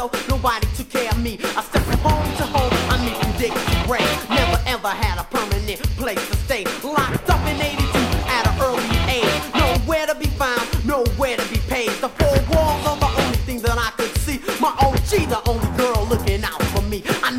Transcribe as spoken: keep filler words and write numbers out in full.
myself, nobody took care of me. I stepped from home to home, I mean from dick to brain. Never ever had a permanent place to stay. Locked up in eighty-two at an early age. Nowhere to be found, nowhere to be paid. The four walls are the only thing that I could see. My O G, the only girl looking out.